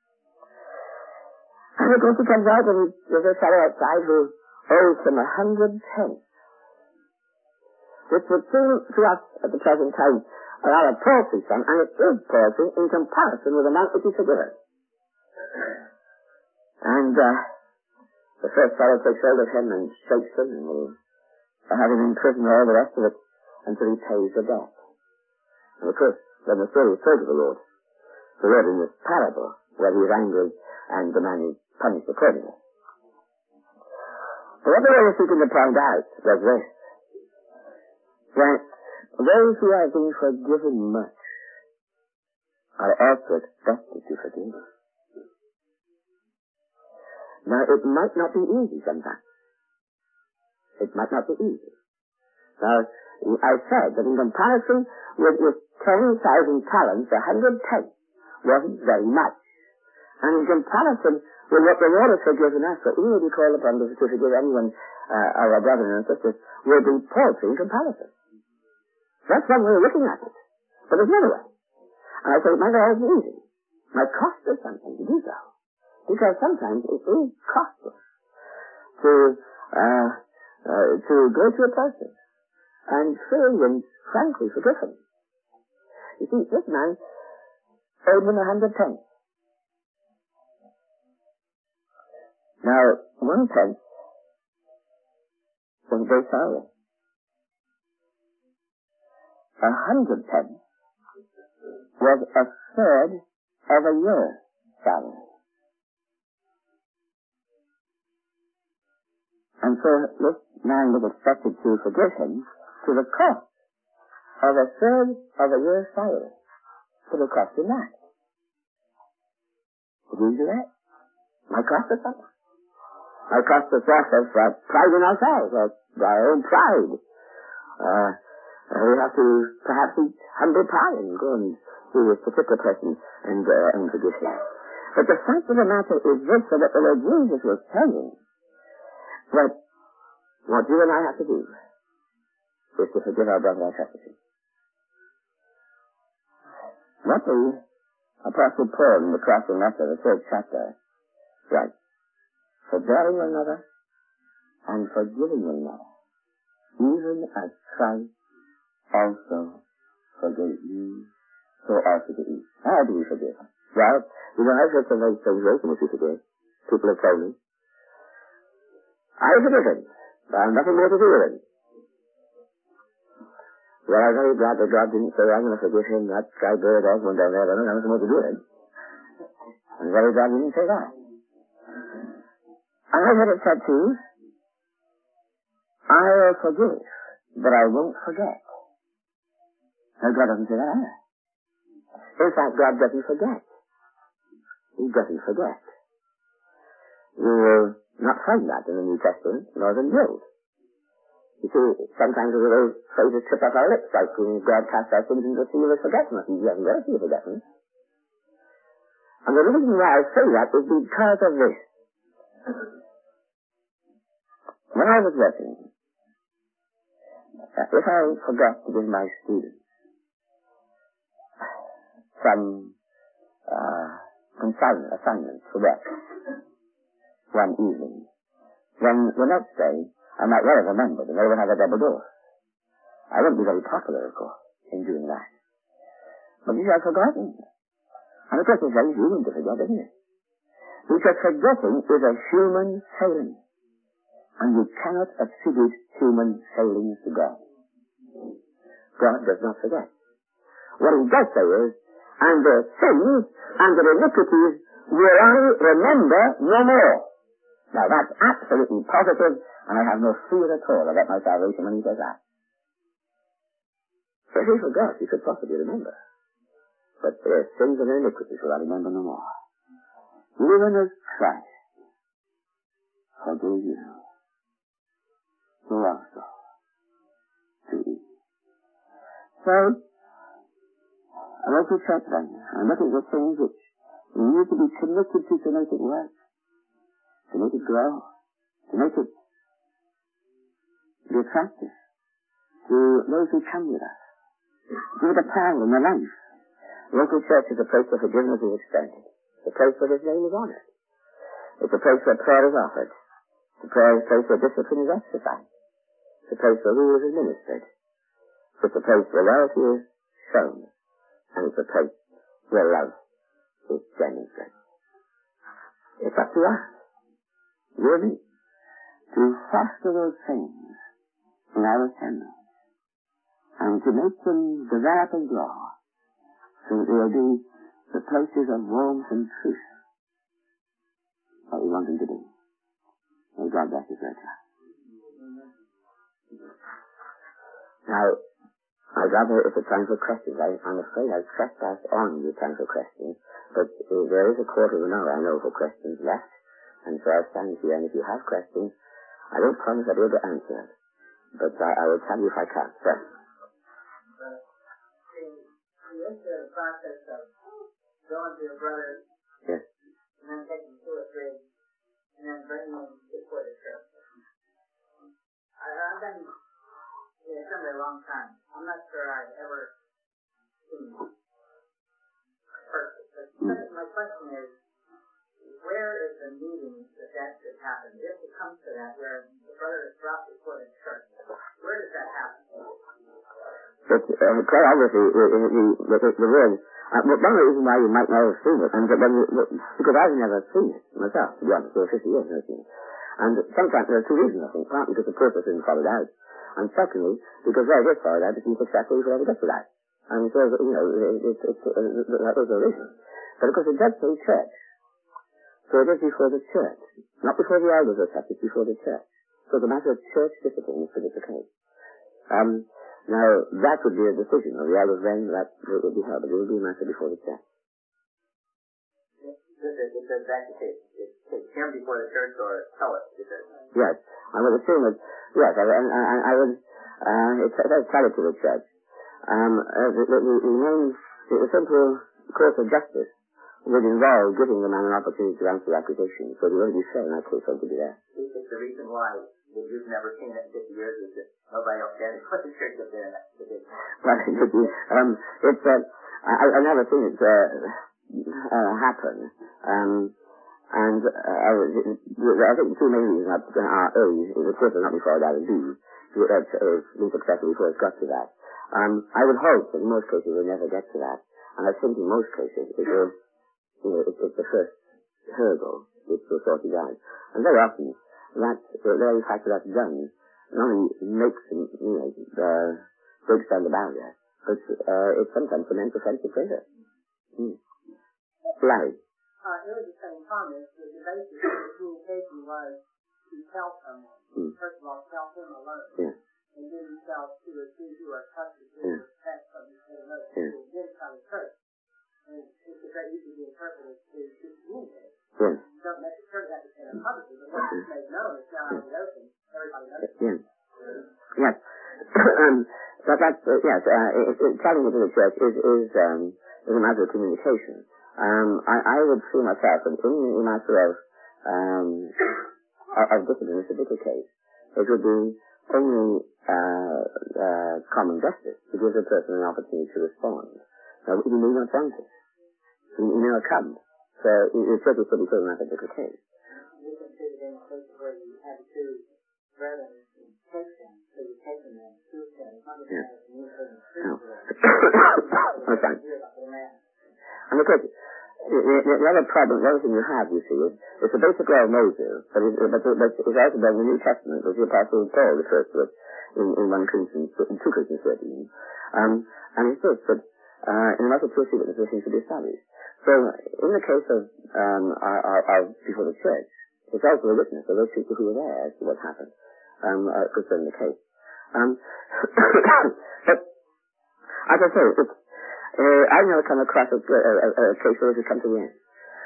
Speaker 1: And of course he comes out and there's a fellow outside who owes him a hundred pence, which would seem to us at the present time a rather paltry sum, and it is paltry in comparison with the amount which is forgiven. And uh, the first fellow takes hold of him and shakes him and will have him in prison all the rest of it until he pays the debt. And of course, when the story is told to the Lord, the Lord in this parable, where he is angry and the man is punished accordingly. But what the Lord was seeking to point out was this, that those who have been forgiven much are also expected to forgive. Now, it might not be easy sometimes. It might not be easy. Now, I said that in comparison with, with ten thousand talents, a hundred pence wasn't very much. And in comparison with what the Lord has forgiven us, that we may be called upon to forgive anyone, uh, our brethren and sisters, will be paltry in comparison. That's one way of looking at it. But there's another way. And I say it might not always be easy. It might cost us something to do so. Because sometimes it is costly to, uh, uh, to go to a person and freely and frankly forgive him. You see, this man owed him a hundred pence. Now, one pence was a day's salary. A hundred pence was a third of a year's salary. And so this man was expected to forgive him to the cost of a third of a year's salary. It would cost him that. Would you do that? Might cost us something. Might cost us loss of uh, pride in ourselves, or our own pride. Uh, uh, we have to perhaps eat humble pie and go and see this particular person and, uh, and forgive him. But the fact of the matter is this, so that the Lord Jesus was saying that what you and I have to do is to forgive our brother our trespasses. What the Apostle Paul in the Colossian letter, the third chapter, writes, forbearing one another and forgiving one another, even as Christ also forgave you, so also do you. How do we forgive? Well, you know, I've heard some very strange ways in which we forgive. People have told me, I forgive him, but I have nothing more to do with him. Well, I'm very glad that God didn't say, I'm going to forgive him, that guy bird Osmond down there, I don't have nothing more to do with him. I'm very glad he didn't say that. And I've heard it said too, I will forgive, but I won't forget. Now, God doesn't say that either. In fact, God doesn't forget. He doesn't forget. You will not find that in the New Testament, nor in the Old. You see, sometimes we those phrases trip off our lips, like when God cast our sins into the sea of forgetfulness. He hasn't got a sea of forgetfulness. And the reason why I say that is because of this. When I was working, if I forgot to give my students some uh, consignment, assignment for work one evening, then the next day I might well have remembered and they would have a double dose. I wouldn't be very popular, of course, in doing that. But you see, I've forgotten. And of course it's very human to forget, isn't it? Because forgetting is a human failing. And you cannot attribute human failings to God. God does not forget. What he does say is, and their sins and their iniquities will I remember no more. Now that's absolutely positive, and I have no fear at all about my salvation when he says that. So if he forgot, he could possibly remember. But their sins and their iniquities will I remember no more. Even as Christ forgave you, so also do ye. So, I like to check then, and look at the things which we need to be committed to to make it work, to make it grow, to make it be attractive to those who come with us, give it a power in their life. Local church is a place where forgiveness is extended. It's a place where his name is honored. It's a place where prayer is offered. It's a place where discipline is exercised. It's a place where rule is administered. It's a place where loyalty is shown. And it's a place where love is demonstrated. It's up to us, you and me, to foster those things in our assemblies and to make them develop and grow so that they will be the places of warmth and truth that we want them to be. May God bless you, sir. Now, I'd rather, if it's time for questions, I, I'm afraid I've trespassed on the time for questions, but uh, there is a quarter of an hour, I know, for questions left, and so I'll stand here, and if you have questions, I don't promise I'll be able to answer it, but I, I will tell you if I can. Sir?
Speaker 2: You went through the process of going to your brother,
Speaker 1: yes,
Speaker 2: and then taking two or three, and then bringing them before the church. I, I've been in the assembly a long time. I'm not sure I've ever seen it perfect. But mm. my question is, where is the meeting that that should happen? If it comes to that, where the brother is brought before the church, where does that happen?
Speaker 1: But uh, quite obviously, the, the, the, the word Uh, but one reason why you might not have seen it, and when you, because I've never seen it myself, to be honest, for fifty years I've seen it. And sometimes there are two reasons, I think. Partly because the process isn't followed out, and secondly, because where it is followed out, it's been successful before it gets to that. And so, you know, it, it, it, it, that was the reason. But of course it does say church. So it is before the church. Not before the elders are set, it's before the church. So it's a matter of church discipline for this case. Um, now, that would be a decision of the elders then, that it would be held, but it would be a matter before the church.
Speaker 2: It says that's the case. It's him before the church or tell it.
Speaker 1: Yes. I would assume that, yes, I, I, I, I would, uh, it does tell it to the church. Um, uh, the, the, the, main, the simple course of justice would involve giving the man an opportunity to answer the accusation. So the only fair in that case ought to be there.
Speaker 2: It's the reason why you've never seen it in fifty years is that nobody else can put the church up there in that position.
Speaker 1: Well, um, it's, uh, I, I've never seen it, uh, uh, happen. Um, and, uh, I think the two main reasons are, A, the course is not before that, and B, that it's been successful before it's got to that. Um, I would hope that in most cases it will never get to that. And I think in most cases it will, you know, it, it's the first hurdle which will sort it out. And very often that, the very fact that that's done not only makes, you know, uh, breaks down the barrier, but uh, it sometimes cements offensive pressure. Mm. Larry.
Speaker 2: Uh, it was the same comment. The basis of the communication was to tell someone. Mm. First of all, tell him alone. Yeah. And then you tell two or three who are trusted to yeah. respect from the same other. Yeah. And then tell the church. And it's a very easy to interpret it to, to communicate.
Speaker 1: Yeah.
Speaker 2: You don't necessarily have to say it publicly, but once it's made known, it's now out in the open, everybody knows it.
Speaker 1: Yeah. Yes. um, but that's, uh, yes, uh, it, it, telling it to the church is, is, um, is a matter of communication. Um, I, I would feel myself that in the matter of, um, of, of discipline, in a particular case, it would be only, uh, uh, common justice to give the person an opportunity to respond. Now, he may not want it. He, he may not come. So, it should be pretty clear in that particular case.
Speaker 2: You consider in cases where you have two brothers take them, so you take them and shoot them, not just have them communicate in truth.
Speaker 1: That's fine. And of course, the, the, the other problem, the other thing you have, you see, is it's the basic law of Moses, but, it, but, but it's also there in the New Testament, which the Apostle Paul refers to it in, in one Corinthians, in two Corinthians thirteen. Um, and it says that uh, in order to achieve it, the things to be established. So, in the case of, um, our, our, our, before the church, it's also a witness of those people who were there as to what happened, um, uh, concerning the case. Um, but, as I say, it's, uh, I've never come across a, a, a, a case where it has come to the end.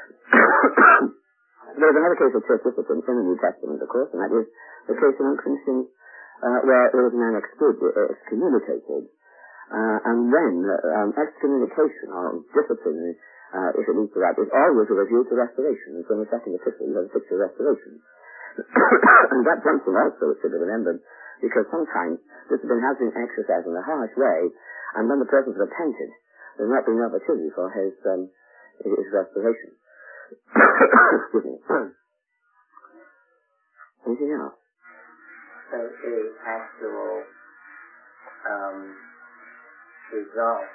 Speaker 1: There was another case of church discipline in the New Testament, of course, and that is the case of one Corinthians, uh, where there was a man excommunicated, uh, and then, um, excommunication or discipline, Uh, if it leads to that, is always with a view to restoration. And so in the second epistle, you have a picture of restoration. And that's something also which should be remembered, because sometimes discipline has been exercised in a harsh way, and when the person's repented, there's not been an opportunity for his, um, his restoration. Excuse me. Anything else?
Speaker 2: So the actual um, result,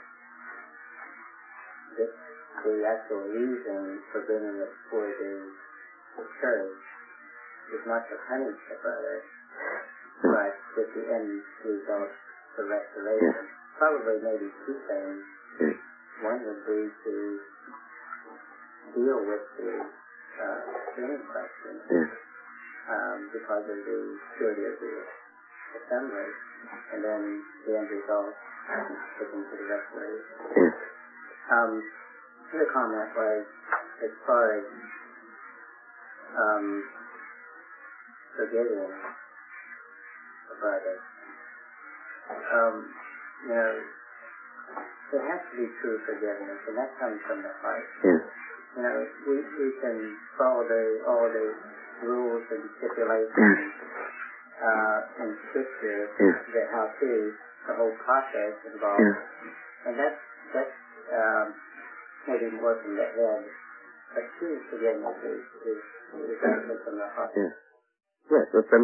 Speaker 2: this the actual reason for bringing it before the, the church is not to punish the brother, but with the end result for restoration. Yeah. Probably maybe two things. Yeah. One would be to deal with the uh, sin question yeah. um, because of the purity of the assembly, and then the end result taken to the restoration. Yeah. Um, The comment was, as far as um, forgiving a brother, um, you know, there has to be true forgiveness, and that comes from the heart.
Speaker 1: Yeah.
Speaker 2: You know, we, we can follow the, all the rules and stipulations uh, in Scripture
Speaker 1: yeah.
Speaker 2: that how to the whole process involved, yeah. and that's that's. Um, maybe more from the head, but true forgiveness is, is, is actually from the heart.
Speaker 1: Yes, yes, it's, um,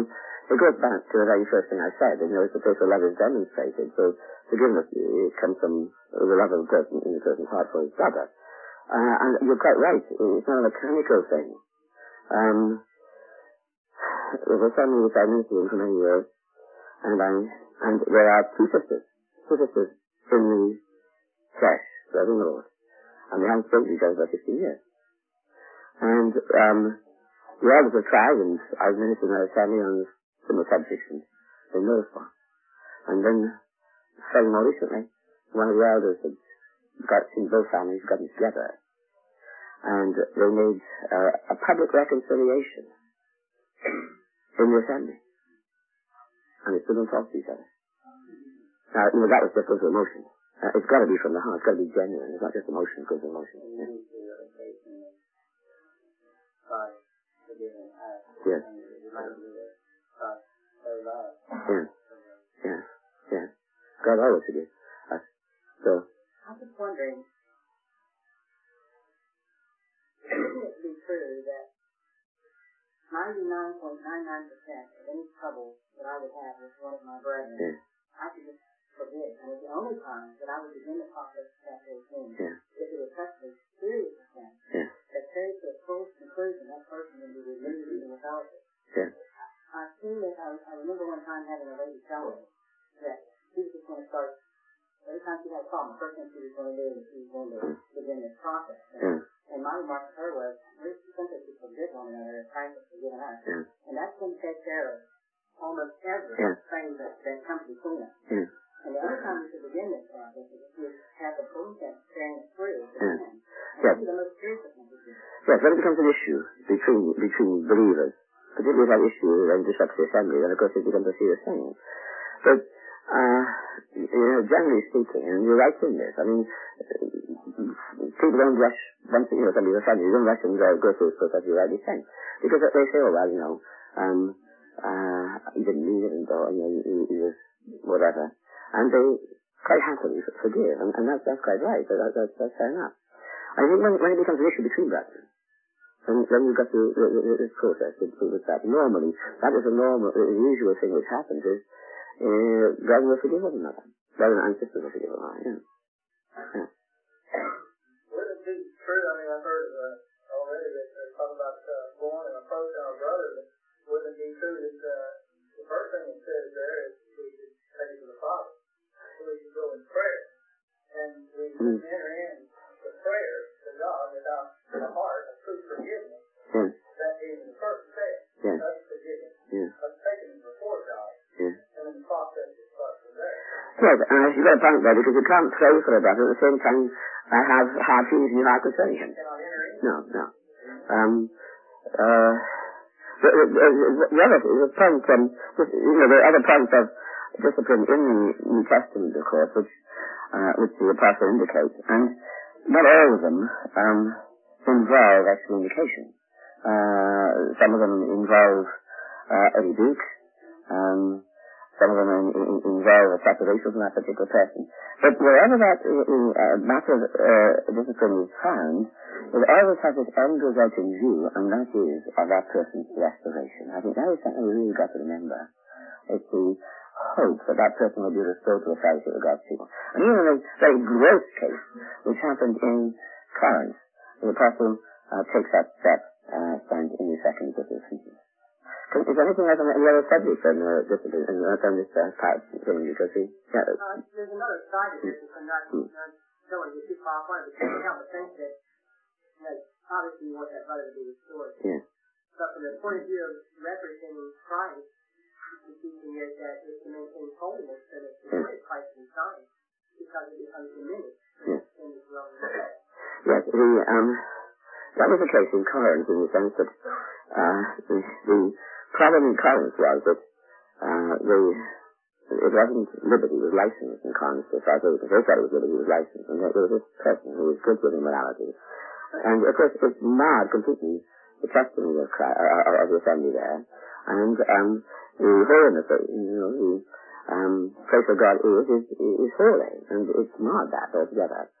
Speaker 1: it goes back to the very first thing I said, you know, it's the place where love is demonstrated. So forgiveness, it comes from the love of a person in the person's heart for his brother. Uh, and you're quite right, it's not a mechanical thing. Um, there's a family which I ministered in for many years, and I, and there are two sisters, two sisters in the flesh, serving the Lord. And they haven't spoken to each other for fifteen years. And, um, the elders have tried, and I've ministered in their family on similar subjects, and they know for. And then, fairly more recently, one of the elders had got, in both families, gotten together, and they made uh, a public reconciliation in the assembly. And they still don't talk to each other. Now, you know, that was just because of emotion. Uh, it's got to be from the heart. It's got to be genuine. It's not just emotion because of emotion. Yeah. Yes. Yeah. Yeah. Yeah. God always forgives us. So.
Speaker 2: I'm just wondering, wouldn't it be true that ninety-nine point nine nine percent of any trouble that I would have with one of my brethren,
Speaker 1: Yeah.
Speaker 2: I could just forgive? And it's the only time that I would begin the process of chapter eighteen.
Speaker 1: Yeah.
Speaker 2: If it was such a serious offense
Speaker 1: Yeah.
Speaker 2: that carries to a full conclusion, that person would be removed from the fellowship.
Speaker 1: Yeah.
Speaker 2: I've seen that. I, I remember one time having a lady tell me that she was just going to start, every time she had a problem, the first thing she was going to do is she was going to begin this process. And,
Speaker 1: Yeah.
Speaker 2: and my remark to her was, we're simply to forgive one another and practice forgiving us.
Speaker 1: Yeah.
Speaker 2: And that's going to take care of almost every
Speaker 1: Yeah.
Speaker 2: thing that, that comes between us.
Speaker 1: Yeah.
Speaker 2: And the other time we should begin this process is if we have the full intent of sharing it free with
Speaker 1: Yeah.
Speaker 2: them. And
Speaker 1: Yeah.
Speaker 2: that's the most serious of things.
Speaker 1: Yes, when it becomes an issue between between believers, particularly if that issue then disrupts the assembly, then of course it becomes a serious thing. But, uh, you know, generally speaking, and you're right in this, I mean, people don't rush, once, you know, somebody's offended, you don't rush and go, go through this process, you're rightly saying. Because they say, oh, well, you know, um, uh, he didn't mean it, and, or, you know, he, he was whatever. And they quite happily forgive, and, and that's, that's quite right, that, that's, that's fair enough. I think when, when it becomes an issue between brethren, then, then you've got to, this process with, with that. Normally, that is a normal, the usual thing which happens is, uh, brethren will forgive one another. Brethren and sisters will forgive one another, yeah. Yeah.
Speaker 3: Would it be true, I mean, I've heard uh, already that they're talking about uh, going and approaching our brother, but wouldn't it be true that uh, the first thing it says there is we should take it to the Father, so we should go in prayer, and we
Speaker 1: Mm.
Speaker 3: enter in the prayer to God without a heart of true forgiveness.
Speaker 1: Yeah.
Speaker 3: That is the first step.
Speaker 1: Yeah.
Speaker 3: Us forgiving.
Speaker 1: Yeah.
Speaker 3: Us taking it before God.
Speaker 1: Yeah.
Speaker 3: And then the process is starts from there.
Speaker 1: Yes, uh, you've got a point there, because you can't pray for a brother at the same time I have hard feelings in your heart concerning him.
Speaker 3: Cannot enter in.
Speaker 1: No, no. Um, uh, the, the, the, the other the point, um, just, you know, the other points of discipline in the New Testament, of course, which, uh, which the apostle indicates, and not all of them um, involve excommunication. Uh, some of them involve uh, a rebuke. Um, some of them in, in, involve a separation from that particular person. But wherever that uh, matter of uh, discipline is found, it always has its end result in view, and that is of that person's restoration. I think that is something we really got to remember. It's the hope that that person will be restored to a fellowship with God's people. And even in a very gross case, which happened in Corinth, the apostle uh, takes that step uh, found in the second epistle of Ephesians. Is there anything else on any other subject on uh, discipline and uh, on this uh, part thing you can see? Yeah.
Speaker 2: Uh, there's another side of this, and not,
Speaker 1: Hmm.
Speaker 2: not don't want to get too far apart, but you can't help but think that, you know, obviously you want that brother to be restored.
Speaker 1: Yeah.
Speaker 2: But from the point of view of referencing Christ, the teaching is that it's to maintain holiness, and it's the
Speaker 1: Yeah.
Speaker 2: way Christ inside, because it becomes diminished
Speaker 1: Yeah.
Speaker 2: in this realm.
Speaker 1: Yes, the, um, that was the case in Corinth in the sense that uh, the, the problem in Corinth was that uh, the, it wasn't liberty, it was license in Corinth as far as they were concerned. They thought it was liberty, it was license. And there was this person who was guilty of immorality. And of course it marred completely the testimony of, Christ, uh, of the assembly there. And um, the holiness, you know, the um, place where God is, is, is holy. And it's marred that altogether.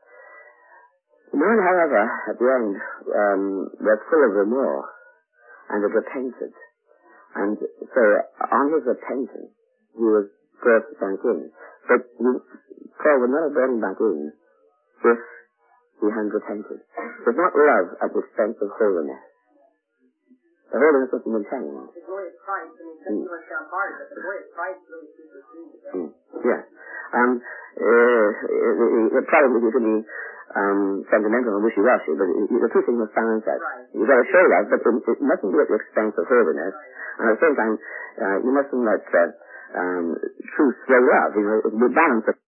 Speaker 1: The man, however, at the end, um, was full of remorse and had repented. And so on his repentance, he was brought back in. But he, Paul would not have brought him back in if he hadn't repented. It's not love at the expense of holiness. The holiness was maintained.
Speaker 2: The glory of Christ, I mean, something was down hard, but the glory of Christ really supersedes it.
Speaker 1: Mm. Yeah. Um, uh, it, it probably could be um, sentimental and wishy-washy, but it, the two things must balance out.
Speaker 2: Right.
Speaker 1: You've got to show love, but it, it mustn't be at the expense of holiness.
Speaker 2: Right.
Speaker 1: And at the same time, uh, you mustn't let uh, um, truth sway love. You know, the balance of